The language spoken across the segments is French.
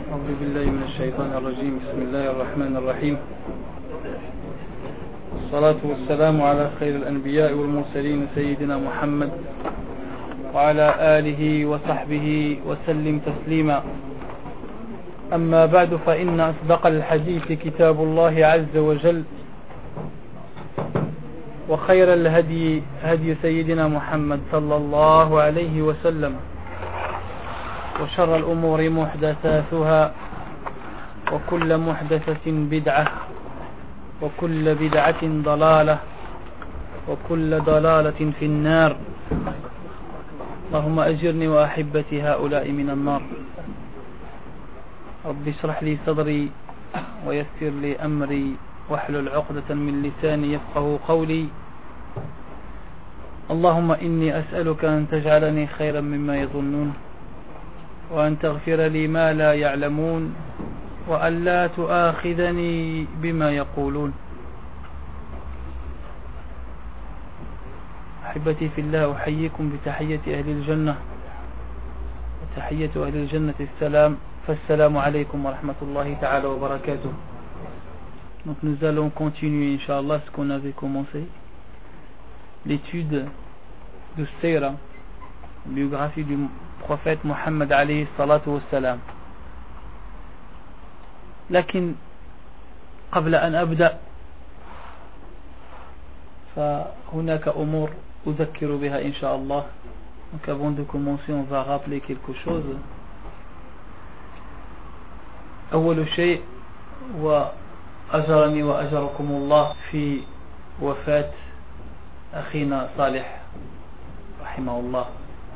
أعوذ بالله من الشيطان الرجيم. بسم الله الرحمن الرحيم. الصلاة والسلام على خير الأنبياء والمرسلين سيدنا محمد وعلى آله وصحبه وسلم تسليما. أما بعد، فإن أصدق الحديث كتاب الله عز وجل، وخير الهدي هدي سيدنا محمد صلى الله عليه وسلم، وشر الأمور محدثاتها، وكل محدثة بدعة، وكل بدعة ضلالة، وكل ضلالة في النار. اللهم أجرني وأحبتي هؤلاء من النار. رب اشرح لي صدري ويسر لي أمري واحلل عقدة من لساني يفقه قولي. اللهم إني أسألك أن تجعلني خيرا مما يظنون، وأن تغفر لي ما لا يعلمون، وأن لا تؤاخذني بما يقولون. أحبتي في الله، أحييكم بتحية أهل الجنة، وتحية أهل الجنة السلام، فالسلام عليكم ورحمة الله تعالى وبركاته. Donc nous allons continuer, Inch'Allah, ce qu'on avait commencé, l'étude de Sira, biographie du prophète Mohammed alayhi salatu wassalam. لكن قبل أن أبدأ فهناك أمور أذكر بها إن شاء الله. Donc avant de commencer, on va rappeler quelque chose. أول شيء وأجرني وأجركم الله في وفاة أخينا صالح رحمه الله.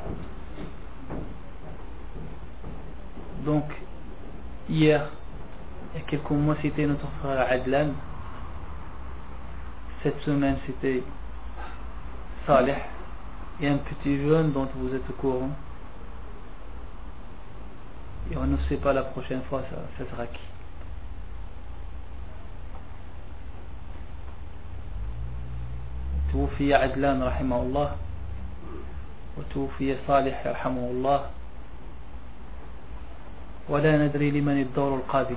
Donc hier, il y a quelques mois, c'était notre frère Adlan. Cette semaine, c'était Saleh. Il y a un petit jeune dont vous êtes au courant. Et on ne sait pas la prochaine fois, ça sera qui. توفي عدلان رحمه الله، وتوفي صالح رحمه الله، ولا ندري لمن الدور القادم.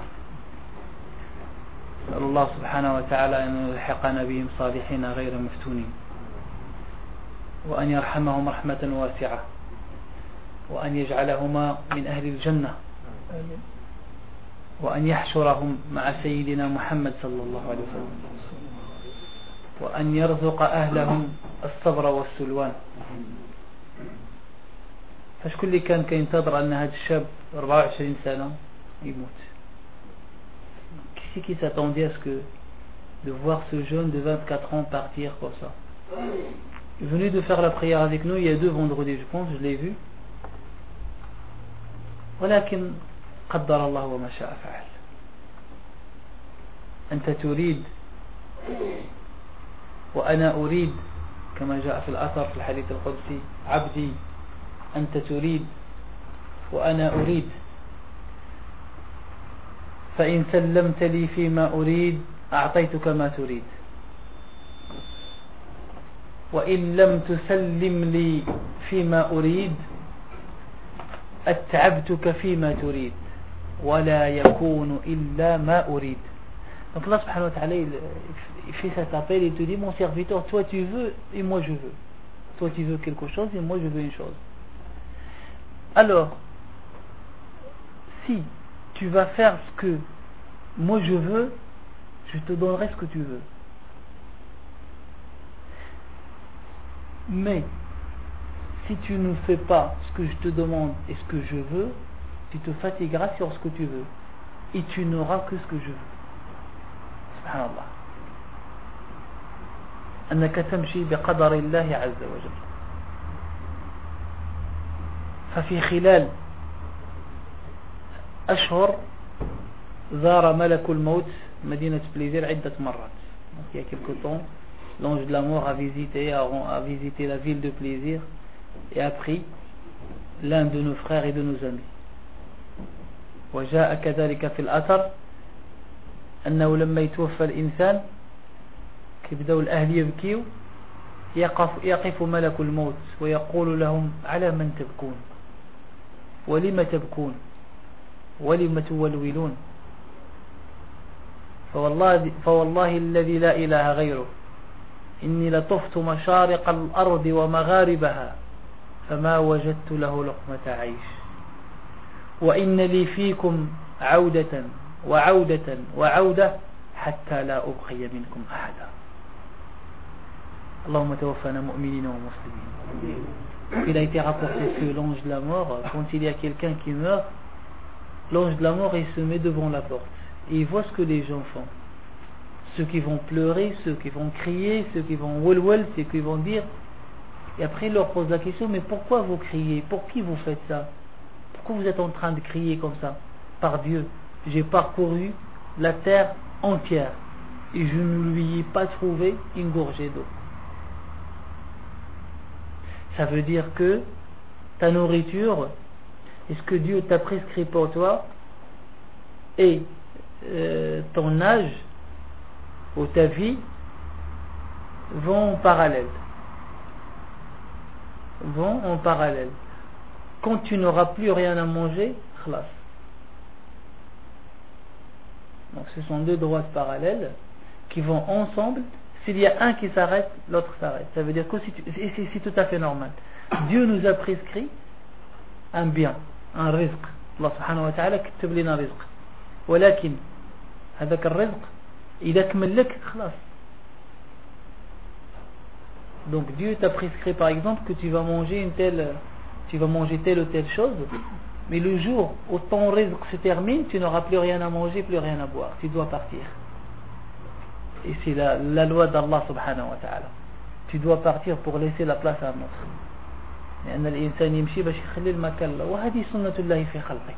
نسأل الله سبحانه وتعالى أن يلحقنا بهم صالحين غير مفتونين، وأن يرحمهم رحمة واسعة، وأن يجعلهما من أهل الجنة، وأن يحشرهم مع سيدنا محمد صلى الله عليه وسلم، وأن يرزق أهلهم الصبر والسلوان. فشكون اللي كان ينتظر أن هذا الشاب 24 سنة يموت؟ Qui s'attendait à ce que de voir ce jeune de 24 ans partir comme ça? Il est venu de faire la prière avec nous il y a 2 vendredis, je pense, je l'ai vu. ولكن قدر الله وما شاء فعل. أنت تريد وأنا أريد، كما جاء في الأثر في الحديث القدسي: عبدي أنت تريد وأنا أريد، فإن سلمت لي فيما أريد أعطيتك ما تريد، وإن لم تسلم لي فيما أريد أتعبتك فيما تريد، ولا يكون إلا ما أريد. Donc Allah subhanahu wa ta'ala, il fait cet appel et il te dit: mon serviteur, toi tu veux et moi je veux. Toi tu veux quelque chose et moi je veux une chose. Alors, si tu vas faire ce que moi je veux, je te donnerai ce que tu veux. Mais si tu ne fais pas ce que je te demande et ce que je veux, tu te fatigueras sur ce que tu veux et tu n'auras que ce que je veux. Subhanallah. أنك تمشي بقدر الله عز وجل. ففي خلال أشهر زار ملك الموت مدينة بليزير عدة مرات. Il y a quelque temps, l'ange de la mort a visité la ville de Plaisir et a pris l'un de nos frères et de nos amis. وجاء كذلك في الأثر أنه لما يتوفى الإنسان كيبداو الأهل يبكيو، يقف ملك الموت ويقول لهم: على من تبكون ولم تبكون؟ ولم تولولون فوالله الذي لا إله غيره إني لطفت مشارق الأرض ومغاربها فما وجدت له لقمة عيش وإن لي فيكم عودة وعودة وعودة حتى لا أبقي منكم أحدا اللهم توفنا مؤمنين ومسلمين. Il a été rapporté que l'ange de la mort, quand il y a quelqu'un qui meurt, l'ange de la mort il se met devant la porte et il voit ce que les gens font, ceux qui vont pleurer, ceux qui vont crier, ceux qui vont wal, ceux qui vont dire, et après il leur pose la question, mais pourquoi vous criez, pour qui vous faites ça, pourquoi vous êtes en train de crier comme ça? Par Dieu, j'ai parcouru la terre entière et je ne lui ai pas trouvé une gorgée d'eau. Ça veut dire que ta nourriture, est ce que Dieu t'a prescrit pour toi, et ton âge ou ta vie vont en parallèle. Quand tu n'auras plus rien à manger, khalas. Donc ce sont deux droites parallèles qui vont ensemble. S'il y a un qui s'arrête, l'autre s'arrête. Ça veut dire que c'est tout à fait normal. Dieu nous a prescrit un bien, un rizq. Allah subhanahu wa ta'ala كتب لنا رزق. ولكن هذاك الرزق إذا كمل لك خلاص. Donc Dieu t'a prescrit par exemple que tu vas manger telle ou telle chose, mais le jour où ton rizq se termine, tu n'auras plus rien à manger, plus rien à boire. Tu dois partir. Et c'est la loi d'Allah subhanahu wa ta'ala. Tu dois partir pour laisser la place à un autre. لأن الإنسان يمشي باش يخلي المكان له وهذه سنة الله في خلقه.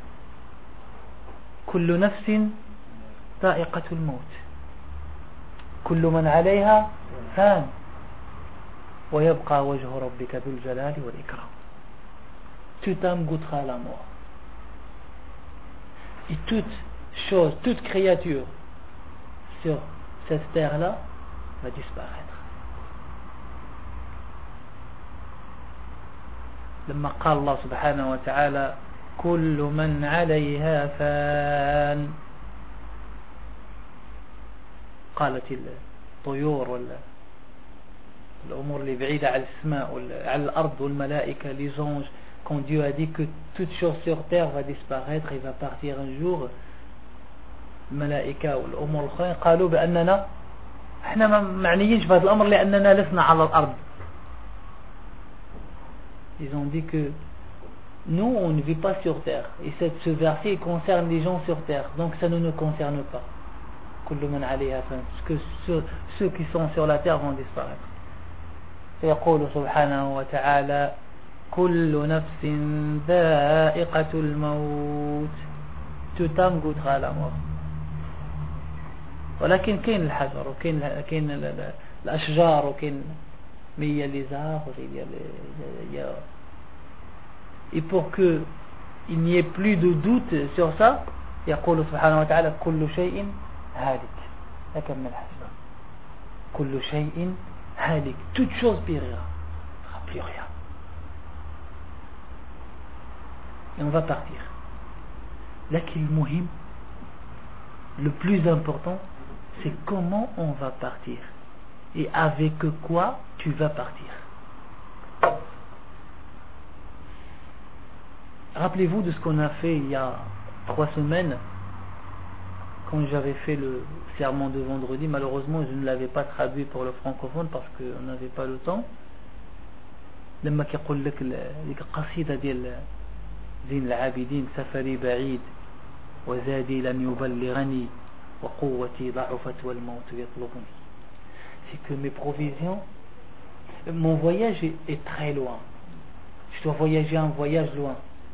كل نفس ذائقة الموت كل من عليها فان ويبقى وجه ربك ذو الجلال والإكرام. Toute âme goûtera la mort. Et toute chose, toute créature sur cette terre-là va disparaître. لما قال الله سبحانه وتعالى كل من عليها فان قالت الطيور والأمور اللي بعيدة على السماء على الأرض والملائكة les anges, quand Dieu a dit que toute chose sur terre va disparaître, il va partir un jour, الملائكة والأمور الأخرى قالوا بأننا احنا ما معنيينش بهذا الأمر لأننا لسنا على الأرض. Ils ont dit que nous on ne vit pas sur terre, et ce verset concerne les gens sur terre, donc ça ne nous concerne pas. كل من عليها فان, parce que ceux qui sont sur la terre vont disparaître. يقول سبحانه وتعالى كل نفس ذائقة الموت. Toute âme goûtera la mort. ولكن كاين الحجر وكاين الأشجار وكاين mais il y a les arbres, il y a... Et pour que il n'y ait plus de doute sur ça, يقول سبحانه وتعالى كل شيء هالك. أكمل الحجر. كل شيء هالك. Toute chose périra. Il n'y aura plus rien. Et on va partir. لكن المهم, le plus important, c'est comment on va partir. Et avec quoi tu vas partir. Rappelez-vous de ce qu'on a fait il y a 3 semaines, quand j'avais fait le sermon de vendredi. Malheureusement je ne l'avais pas traduit pour le francophone parce qu'on n'avait pas le temps. لما كيقول لك ديك القصيدة ديال زين العابدين سفري بعيد وزادي لن يبلغني وقوتي ضعفت والموت يطلبني. C'est que mes provisions, mon voyage est très loin, je dois voyager un voyage loin,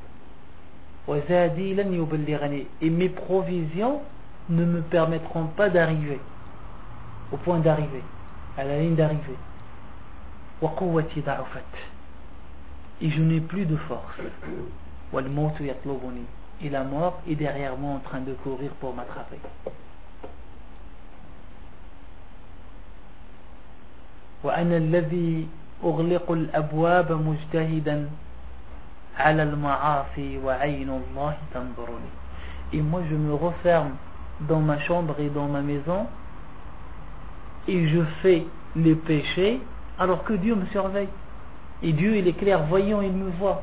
et mes provisions ne me permettront pas d'arriver au point d'arrivée, à la ligne d'arrivée, et je n'ai plus de force, et la mort est derrière moi en train de courir pour m'attraper. وأنا الذي أغلق الأبواب مجتهدا على المعاصي وعين الله تنظرني. Et moi je me referme dans ma chambre et dans ma maison et je fais les péchés alors que Dieu me surveille. Et Dieu il est clairvoyant, il me voit.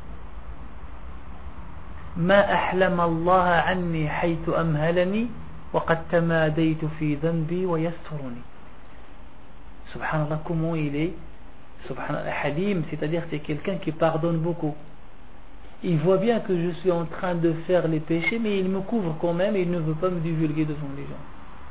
ما أحلم الله عني حيث أمهلني وقد تماديت في ذنبي ويسترني. Subhanallah, comment il est Subhanallah, Halim, c'est-à-dire c'est quelqu'un qui pardonne beaucoup. Il voit bien que je suis en train de faire les péchés, mais il me couvre quand même et il ne veut pas me divulguer devant les gens.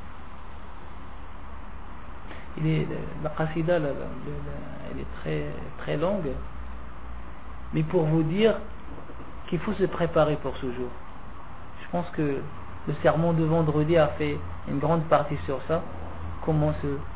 La qasida, elle est très, très longue, mais pour vous dire qu'il faut se préparer pour ce jour. Je pense que le sermon de vendredi a fait une grande partie sur ça, comment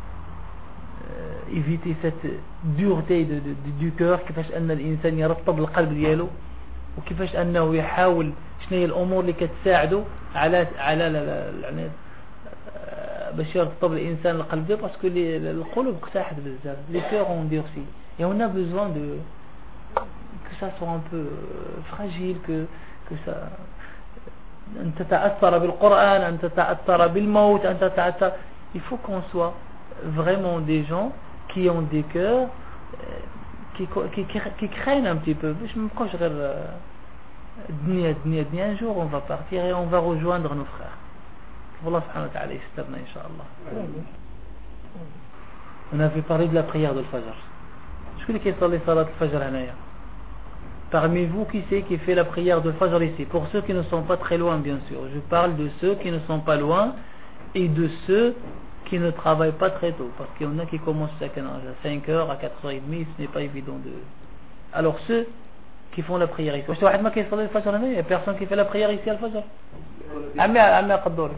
éviter cette dureté du cœur, كيفاش أن الإنسان يرطب القلب ديالو وكيفاش أنه يحاول شنو هي الأمور اللي كتساعده على يعني باش يرطب الإنسان القلب ديالو parce que القلوب قساحت بزاف, les cœurs ont durci et on a besoin que ça soit un peu fragile, que ça أن تتأثر بالقرآن, أن تتأثر بالموت, أن تتأثر. Il faut qu'on soit vraiment des gens qui ont des cœurs qui craignent un petit peu. Un jour on va partir et on va rejoindre nos frères. Allah subhanahu wa ta'ala yastarna inshallah. On avait parlé de la prière de Fajr. Je sais qui صلي صلاة الفجر هنايا. Parmi vous, qui c'est qui fait la prière de Fajr ici? Pour ceux qui ne sont pas très loin, bien sûr. Je parle de ceux qui ne sont pas loin et de ceux qui ne travaillent pas très tôt, parce qu'il y en a qui commencent à 5h, à 4h30, ce n'est pas évident de... Alors ceux qui font la prière ici, il n'y a personne qui fait la prière ici al-Fajr. عمي قدور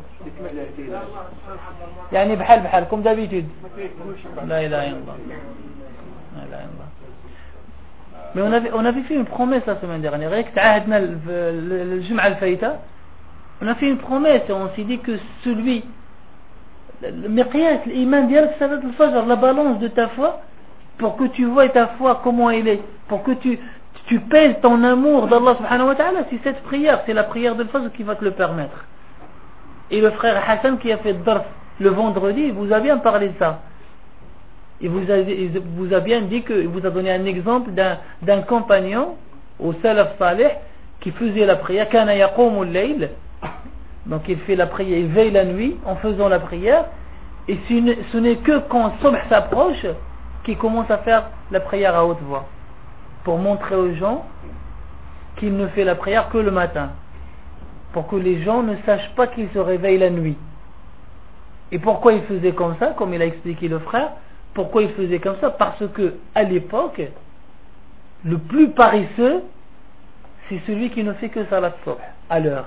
يعني بحال comme d'habitude. لا إله إلا الله. لا إله إلا الله. Mais on avait fait une promesse la semaine dernière. Avec تعاهدنا الجمعة الفايتة, on a fait une promesse et on s'est dit que celui المقياس الإيمان ديالك صلاة الفجر, la balance de ta foi, pour que tu vois ta foi comment elle est, pour que tu pèses ton amour d'Allah subhanahu wa ta'ala, c'est cette prière, c'est la prière de Fajr qui va te le permettre. Et le frère Hassan qui a fait Darf le vendredi, il vous a bien parlé de ça. Il vous a bien dit que, il vous a donné un exemple d'un compagnon au Salaf Salih qui faisait la prière, kana yaqumu al-layl. Donc il fait la prière, il veille la nuit en faisant la prière, et ce n'est que quand Subh s'approche qu'il commence à faire la prière à haute voix, pour montrer aux gens qu'il ne fait la prière que le matin, pour que les gens ne sachent pas qu'il se réveille la nuit. Et pourquoi il faisait comme ça, comme il a expliqué le frère, pourquoi il faisait comme ça? Parce que à l'époque, le plus paresseux, c'est celui qui ne fait que Salat Subh à l'heure.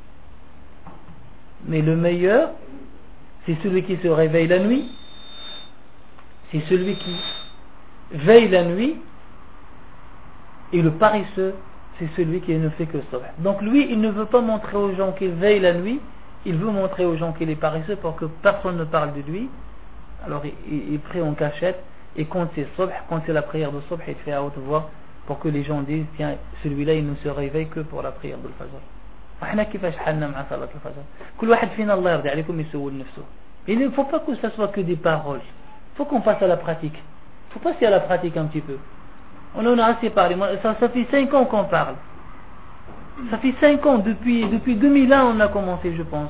Mais le meilleur, c'est celui qui se réveille la nuit, c'est celui qui veille la nuit, et le paresseux, c'est celui qui ne fait que ça. Donc lui, il ne veut pas montrer aux gens qu'il veille la nuit, il veut montrer aux gens qu'il est paresseux pour que personne ne parle de lui. Alors il prie en cachette, et quand c'est Subh, quand c'est la prière de Subh, il fait à haute voix pour que les gens disent, tiens, celui-là il ne se réveille que pour la prière de Fajr. احنا كيفاش حالنا مع صلاة الفجر؟ كل واحد فينا الله يرضي عليكم يسول نفسه. Il ne faut pas que ça soit que des paroles. Il faut qu'on passe à la pratique. Il faut passer à la pratique un petit peu. On en a assez parlé. Ça fait 5 ans qu'on parle. Ça fait 5 ans. Depuis 2001 on a commencé, je pense.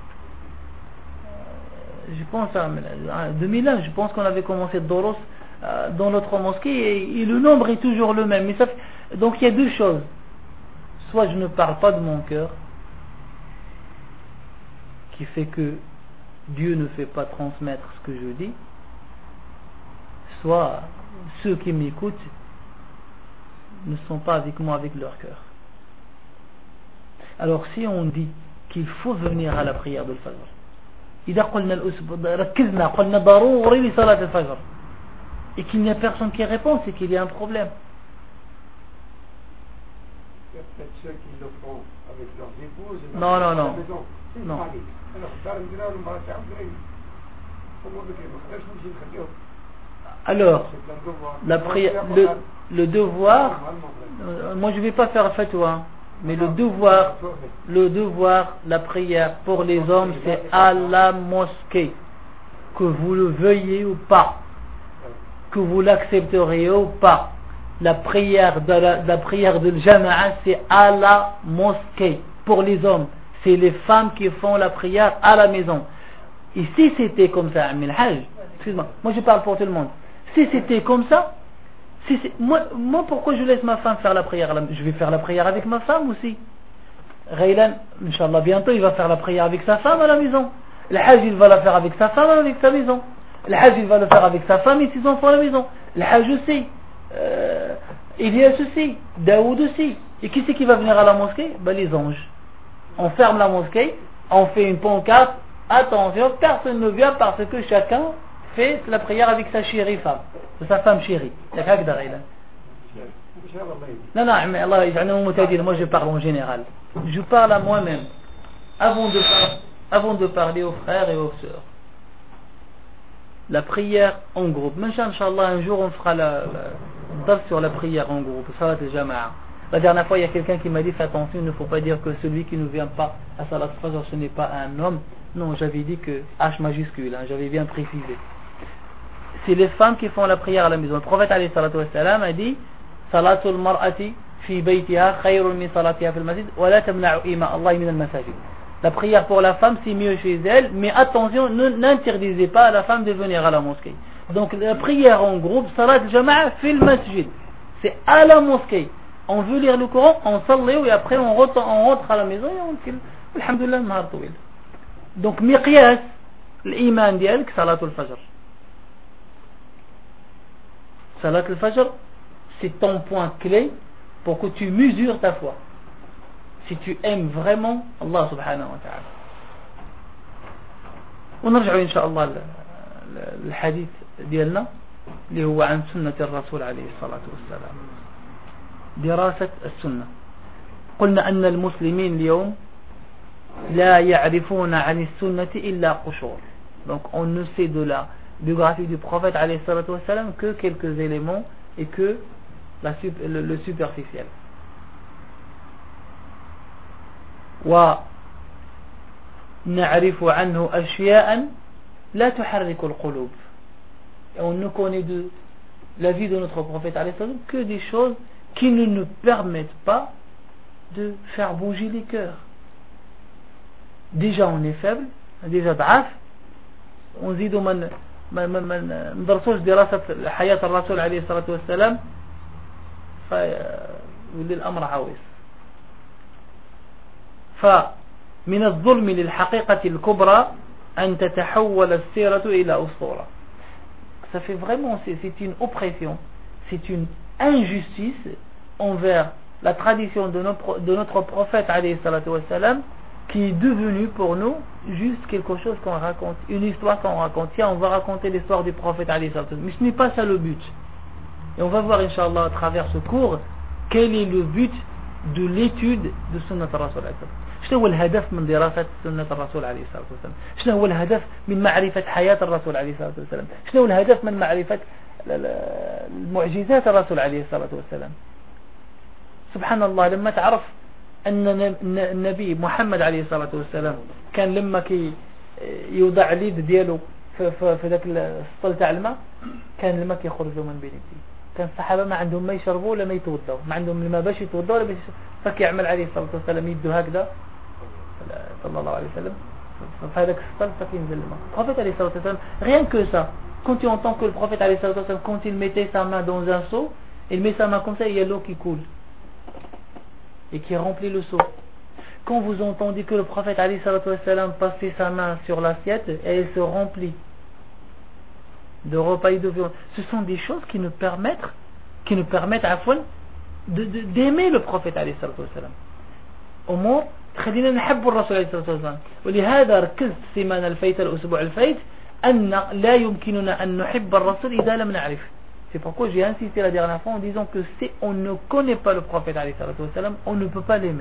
Je pense à 2001, je pense qu'on avait commencé Doros dans notre mosquée et le nombre est toujours le même. Mais donc il y a deux choses. Soit je ne parle pas de mon cœur, qui fait que Dieu ne fait pas transmettre ce que je dis, soit ceux qui m'écoutent ne sont pas avec moi avec leur cœur. Alors si on dit qu'il faut venir à la prière de Fajr, إذا قلنا ركزنا قلنا ضروري لصلاة الفجر, et qu'il n'y a personne qui répond, c'est qu'il y a un problème. Il y a peut-être ceux qui le font avec leurs épouses. Non. Alors, la prière, le devoir, moi je ne vais pas faire fatwa, mais le devoir, la prière pour les hommes, c'est à la mosquée, que vous le veuillez ou pas, que vous l'accepteriez ou pas. La prière de Jama'a, c'est à la mosquée pour les hommes. C'est les femmes qui font la prière à la maison. Et si c'était comme ça, excuse-moi, moi je parle pour tout le monde. Si c'était comme ça, moi pourquoi je laisse ma femme faire la prière? Je vais faire la prière avec ma femme aussi. Ghaylan, Inch'Allah, bientôt il va faire la prière avec sa femme à la maison. Le Hajj il va la faire avec sa femme avec sa maison. Le Hajj il va le faire avec sa femme et ses enfants à la maison. Le Hajj aussi. Elias aussi. Daoud aussi. Et qui c'est qui va venir à la mosquée? Les anges. On ferme la mosquée, on fait une pancarte. Attention, personne ne vient parce que chacun fait la prière avec sa chérie femme, sa femme chérie. Non, mais Allah, moi je parle en général. Je parle à moi-même. Avant de parler aux frères et aux sœurs. La prière en groupe. Inch'Allah, un jour on fera la sur la prière en groupe. Salat al-Jama'a. La dernière fois, il y a quelqu'un qui m'a dit, fais attention, il ne faut pas dire que celui qui ne vient pas à Salat al-Fajr, ce n'est pas un homme. Non, j'avais dit que H majuscule, j'avais bien précisé. C'est les femmes qui font la prière à la maison. Le prophète alayhi salatu wassalam a dit, Salatul mar'ati fi baytiha khayrun min salatiha fil masjid wa la tamna'u ima Allah min al-masajid. La prière pour la femme, c'est mieux chez elle, mais attention, n'interdisez pas à la femme de venir à la mosquée. Donc la prière en groupe, Salat al-Jama'a fil masjid. C'est à la mosquée. On veut lire le Coran, on sallit et après on rentre à la maison et on dit alhamdulillah nahar tawil. Donc miqyas l'iman dialk Salat al-Fajr. Salat al-Fajr, c'est ton point clé pour que tu mesures ta foi. Si tu aimes vraiment Allah subhanahu wa ta'ala. ونرجع إن شاء الله الحديث ديالنا اللي هو عن سنة الرسول عليه الصلاة والسلام. دراسة السنة. قلنا أن المسلمين اليوم لا يعرفون عن السنة إلا قشور. Donc on ne sait de la biographie du prophète alayhi salatu wassalam que quelques éléments et que le superficiel. ونعرف عنه أشياء لا تحرك القلوب. Et on ne connaît de la vie de notre prophète alayhi salatu wassalam que des choses qui ne nous permettent pas de faire bouger les cœurs. Déjà on est faible, déjà ضعاف. ونزيد من ندرسوش دراسة حياة الرسول عليه الصلاة والسلام فيولي الأمر عويص. فمن الظلم للحقيقة الكبرى أن تتحول السيرة إلى أسطورة. Ça fait vraiment, c'est une oppression, c'est une injustice envers la tradition de notre prophète alayhi salatu wassalam, qui est devenu pour nous juste quelque chose qu'on raconte, une histoire qu'on raconte. Tiens, on va raconter l'histoire du prophète alayhi salatu wassalam. Mais ce n'est pas ça le but. Et on va voir Inch'Allah à travers ce cours quel est le but de l'étude de Sunnat al-Rasul alayhi salatu wassalam. شنو هو الهدف من دراسة سنة الرسول عليه الصلاة والسلام؟ شنو هو الهدف من معرفة حياة الرسول عليه الصلاة والسلام؟ شنو هو الهدف من معرفة المعجزات الرسول عليه الصلاة والسلام؟ سبحان الله لما تعرف أن النبي محمد عليه الصلاة والسلام كان لما كي يوضع اليد دياله في ذاك السطل تاع الماء كان لما كيخرجوا من بين يديه. كان الصحابة ما عندهم ما يشربوا ولا ما يتوضوا، ما عندهم الماء باش يتوضوا ولا باش فكيعمل عليه الصلاة والسلام يده هكذا صلى الله عليه وسلم في هذاك السطل فكينزل الماء. Le prophète عليه الصلاة والسلام, rien que ça, quand tu entends que le prophète عليه الصلاة والسلام, quand il mettait sa main dans un seau, il met sa main comme ça et il y a l'eau qui coule et qui remplit le seau. Quand vous entendez que le prophète alayhi salatu wassalam passait sa main sur l'assiette et elle se remplit de repas et de viande, ce sont des choses qui nous permettent d'aimer le prophète alayhi salatu wassalam. أمور تخلينا نحب الرسول عليه الصلاة والسلام. ولهذا ركزت سيمان الفايت الأسبوع الفايت أن لا يمكننا أن نحب الرسول إذا لم نعرف. C'est pourquoi j'ai insisté la dernière fois en disant que si on ne connaît pas le prophète alayhi salatu wassalam, on ne peut pas l'aimer.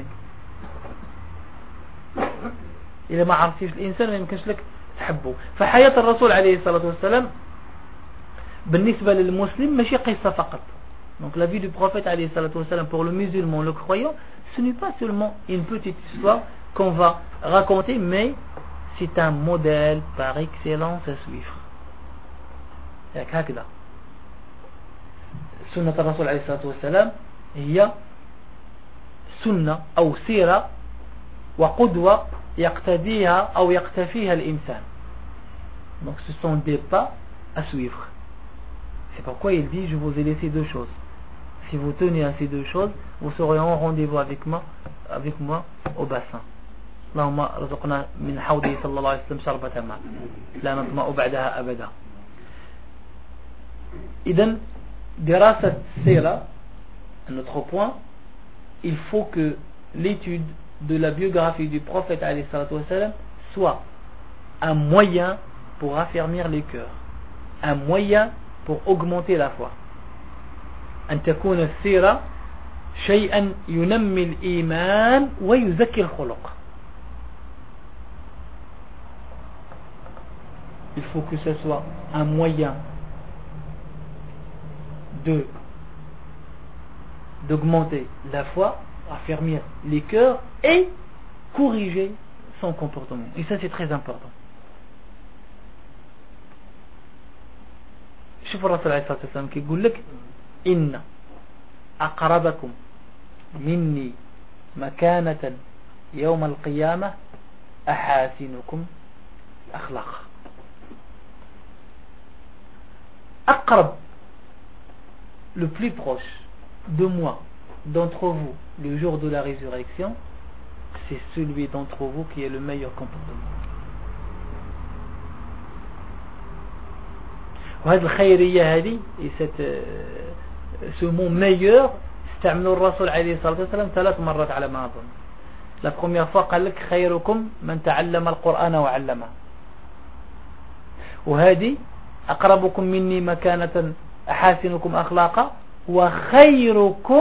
إذا ما عرفتيش الإنسان ما يمكنش لك تحبه. فحياة الرسول عليه الصلاة والسلام بالنسبة للمسلم ماشي قصة فقط. Donc la vie du prophète alayhi salatu wassalam pour le musulman, le croyant, ce n'est pas seulement une petite histoire qu'on va raconter, mais c'est un modèle par excellence à suivre. هكذا سنة الرسول عليه الصلاة والسلام هي سنة أو سيرة وقدوة يقتديها أو يقتفيها الإنسان. Donc ce sont des pas à suivre. C'est pourquoi il dit, je vous ai laissé deux choses. Si vous tenez à ces deux choses, vous serez en rendez-vous avec moi au bassin. اللهم رزقنا من حوضه صلى الله عليه وسلم شربة ماء لا نظمأ بعدها أبدا. إذن دراسة السيرة, un autre point, il faut que l'étude de la biographie du prophète alayhi salatu wassalam soit un moyen pour affermir les cœurs, un moyen pour augmenter la foi. أن تكون السيرة شيئا ينمي الإيمان ويزكي الخلق. Il faut que ce soit un moyen d'augmenter la foi, affermir les cœurs et corriger son comportement. Et ça c'est très important. شوف الرسول عليه الصلاة والسلام كيقول لك إن أقربكم مني مكانة يوم القيامة أحاسنكم أخلاقا. أقرب, le plus proche de moi d'entre vous le jour de la résurrection, c'est celui d'entre vous qui a le meilleur comportement. وهذه الخيرية هذه ce mot meilleur استعمله الرسول عليه الصلاة والسلام 3 مرات على ما أظن. La première fois قال لك خيركم من تعلم القرآن وعلمه, وهذه أقربكم مني مكانة أحاسنكم أخلاقا وخيركم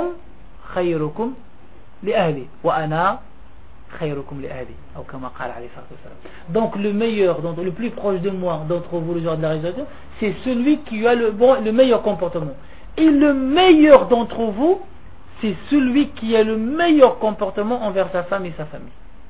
لأهلي وأنا خيركم لأهلي أو كما قال عليه الصلاة والسلام. Donc le meilleur, donc le plus proche de moi d'entre vous le jour de la résurrection, c'est celui qui a le meilleur comportement. Et le meilleur d'entre vous, c'est celui qui a le meilleur comportement envers sa femme et sa famille.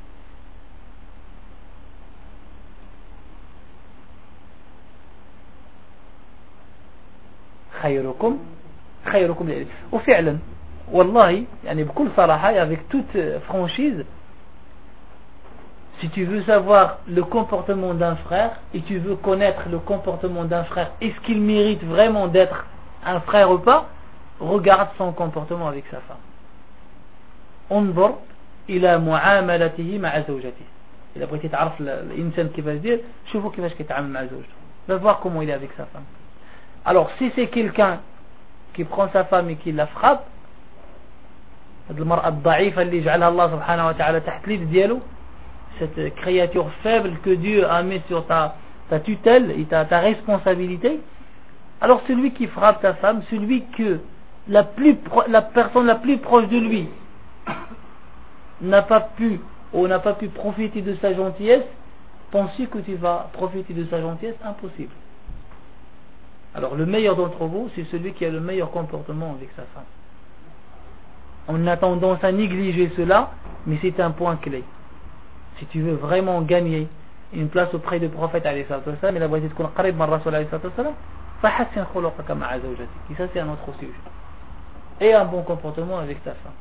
خيركم لأهلي. وفعلا والله يعني بكل صراحة avec toute franchise, si tu veux savoir le comportement d'un frère et tu veux connaître le comportement d'un frère, est-ce qu'il mérite vraiment d'être un frère ou pas, regarde son comportement avec sa femme. انظر إلى معاملته مع زوجته. إذا بغيتي تعرف الإنسان كيفاش يدير, شوفوا كيفاش كيتعامل مع زوجته. Va voir comment il est avec sa femme. Alors si c'est quelqu'un qui prend sa femme et qui la frappe, هذه المرأة الضعيفة اللي جعلها الله سبحانه وتعالى تحت اليد ديالو, cette créature faible que Dieu a mis sur ta tutelle et ta responsabilité, alors celui qui frappe ta femme, celui que la personne la plus proche de lui n'a pas pu profiter de sa gentillesse, penses-tu que tu vas profiter de sa gentillesse? Impossible. Alors le meilleur d'entre vous, c'est celui qui a le meilleur comportement avec sa femme. On a tendance à négliger cela, mais c'est un point clé. Si tu veux vraiment gagner une place auprès du prophète alayhi salatu wassalam, il a besoin de تكون قريب من الرسول عليه الصلاة والسلام, فحسن خلقك مع زوجتك. Et ça c'est un autre sujet. Et un bon comportement avec ta femme.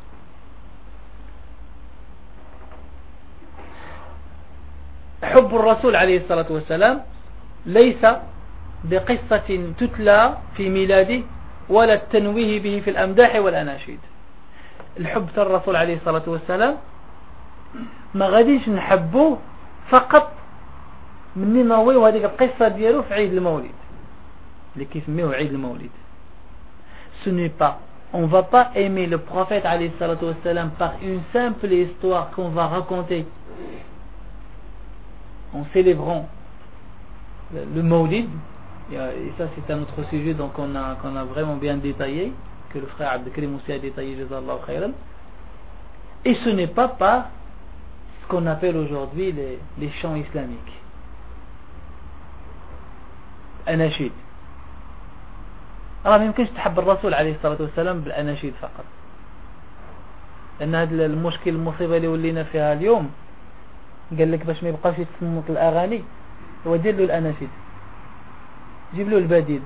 حب الرسول عليه الصلاة والسلام ليس بقصة تتلى في ميلاده ولا التنويه به في الأمداح والأناشيد. الحب الرسول عليه الصلاة والسلام ما غاديش نحبوه فقط مني نرويو هذيك القصة ديالو في عيد المولد اللي كيسميوه عيد المولد. Ce n'est pas, on va pas aimer le prophète alayhi salatu wassalam par une simple histoire qu'on va raconter en célébrant le Mawlid, et ça c'est un autre sujet donc qu'on a vraiment bien détaillé, que le frère Abdelkrim aussi a détaillé, jazallahu khayran. Et ce n'est pas par ce qu'on appelle aujourd'hui les chants islamiques, anashid. راه ما يمكنش تحب الرسول عليه الصلاة والسلام بالأناشيد فقط، لأن هذا المشكل المصيبة اللي ولينا فيها اليوم، قال لك باش ما يبقاش يتصنت الأغاني هو دير له الأناشيد، جيب له البديل.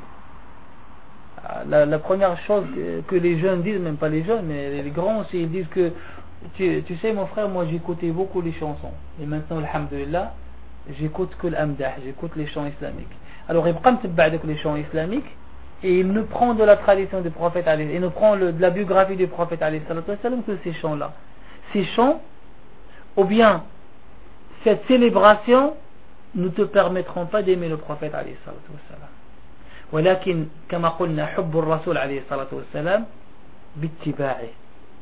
La première chose que les jeunes disent, même pas les jeunes, mais les grands aussi, ils disent que tu sais mon frère, moi j'écoutais beaucoup les chansons, et maintenant alhamdulillah j'écoute que l'amdah, j'écoute les chants islamiques. Alors il prend les chants islamiques et il ne prend de la tradition du prophète, il ne prend de la biographie du prophète que ces chants-là. Ces chants, ou bien cette célébration, ne te permettront pas d'aimer le prophète alayhi salatu wassalam. ولكن كما قلنا حب الرسول عليه الصلاة والسلام باتباعه.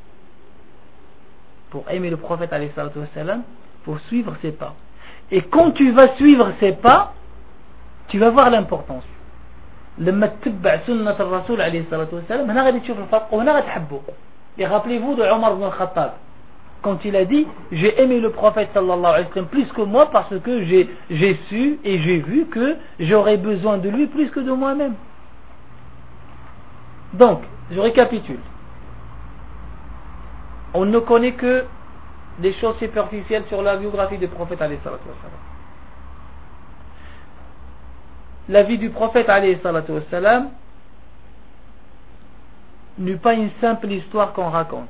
Pour aimer le prophète alayhi salatu wassalam, pour suivre ses pas. Et quand tu vas suivre ses pas, tu vas voir l'importance. لما تتبع سنة الرسول عليه الصلاة والسلام هنا غادي تشوف الفرق وهنا غادي تحبه. Et rappelez-vous de Omar ibn al-Khattab quand il a dit j'ai aimé le prophète sallallahu alayhi wa sallam plus que moi parce que j'ai su et j'ai vu que j'aurais besoin de lui plus que de moi-même. Donc je récapitule, on ne connaît que des choses superficielles sur la biographie du prophète alayhi salatu wassalam. La vie du prophète alayhi salatu wassalam n'est pas une simple histoire qu'on raconte.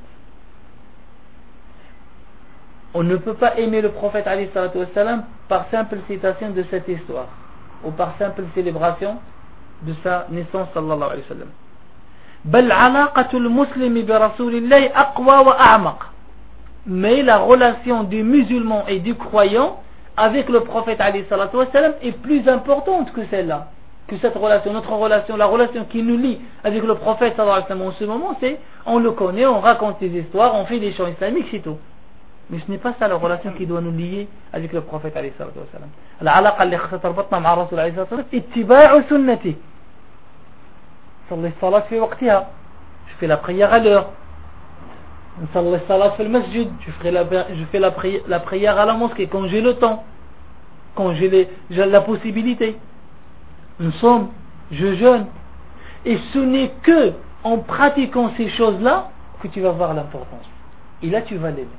On ne peut pas aimer le prophète alayhi salatu wassalam par simple citation de cette histoire ou par simple célébration de sa naissance sallallahu alayhi wa sallam. بل علاقة المسلم برسول الله أقوى وأعمق. Mais la relation du musulman et du croyant avec le prophète alayhi salatu wassalam est plus importante que celle-là, que cette relation. Notre relation, la relation qui nous lie avec le prophète sallallahu alayhi wa sallam en ce moment, c'est on le connaît, on raconte des histoires, on fait des chants islamiques, c'est tout. Mais ce n'est pas ça la relation qui doit nous lier avec le prophète alayhi salatu wassalam. العلاقة اللي خصها تربطنا مع الرسول عليه الصلاة والسلام اتباع سنته. صلي الصلاة في وقتها, je fais la prière à l'heure. نصلي الصلاة في المسجد, je fais la prière à la mosquée quand j'ai le temps, quand j'ai la possibilité. Nous sommes, je jeûne. Et ce n'est que en pratiquant ces choses-là que tu vas voir l'importance. Et là tu vas l'aimer.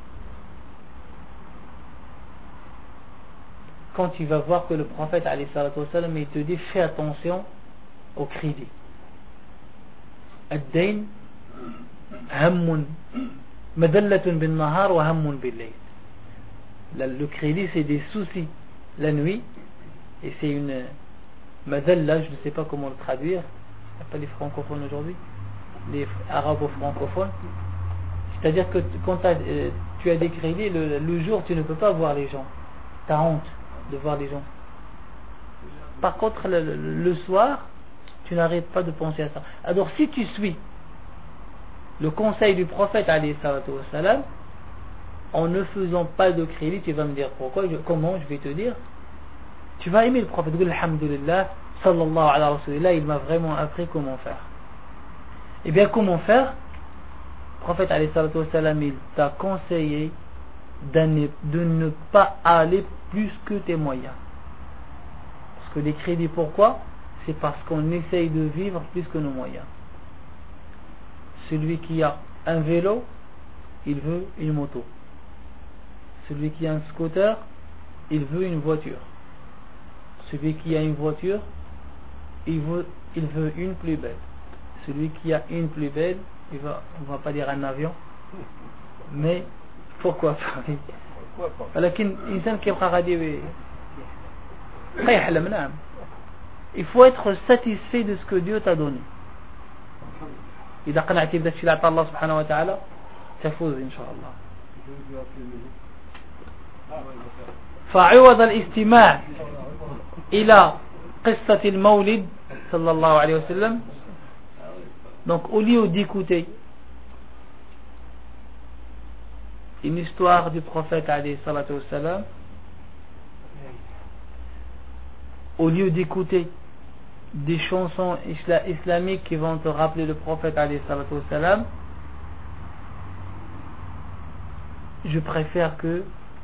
Quand tu vas voir que le prophète alayhi salatu wassalam, il te dit fais attention au crédit. الدين هم مذلة بالنهار وهم بالليل. Le crédit c'est des soucis la nuit et c'est une madalla, je ne sais pas comment le traduire, il n'y a pas les francophones aujourd'hui, les arabo-francophones, c'est-à-dire que quand tu as des crédits le jour tu ne peux pas voir les gens, tu as honte de voir les gens. Par contre le soir tu n'arrêtes pas de penser à ça. Alors si tu suis le conseil du prophète alayhi salatu wassalam, en ne faisant pas de crédit, tu vas me dire pourquoi, comment, je vais te dire, tu vas aimer le prophète. Alhamdulillah, sallallahu alayhi wa sallam, il m'a vraiment appris comment faire. Et bien comment faire? Le prophète alayhi salatu wassalam, il t'a conseillé de ne pas aller plus que tes moyens. Parce que les crédits, pourquoi? C'est parce qu'on essaye de vivre plus que nos moyens. Celui qui a un vélo, il veut une moto. Celui qui a un scooter, il veut une voiture. Celui qui a une voiture, il veut une plus belle. Celui qui a une plus belle, on va pas dire un avion, mais pourquoi pas? ولكن الإنسان كيبقى غادي يحلم. نعم, il faut être satisfait de ce que Dieu t'a donné. إذا قنعت بداك الشيء اللي عطاه الله سبحانه وتعالى تفوز إن شاء الله. فعوض الاستماع إلى قصة المولد صلى الله عليه وسلم, donc au lieu d'écouter une histoire du prophète alayhi salatu wassalam, au lieu d'écouter des chansons islamiques qui vont te rappeler le prophète alayhi salatu wassalam, je préfère que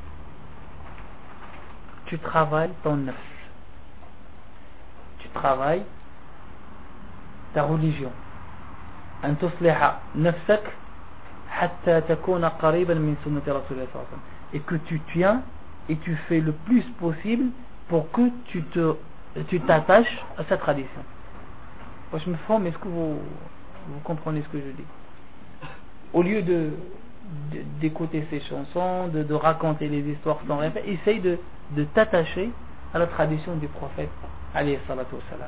tu travailles ton nafs, tu travailles ta religion. أن تصلح نفسك حتى تكون قريبا من سنة رسول الله صلى الله عليه وسلم. Et que tu tiens et tu fais le plus possible pour que tu t'attaches à cette tradition. Je me forme, est-ce que vous comprenez ce que je dis? Au lieu d'écouter ces chansons, de raconter les histoires sans rien faire, essaye de t'attacher à la tradition du prophète alayhi salatu wassalam.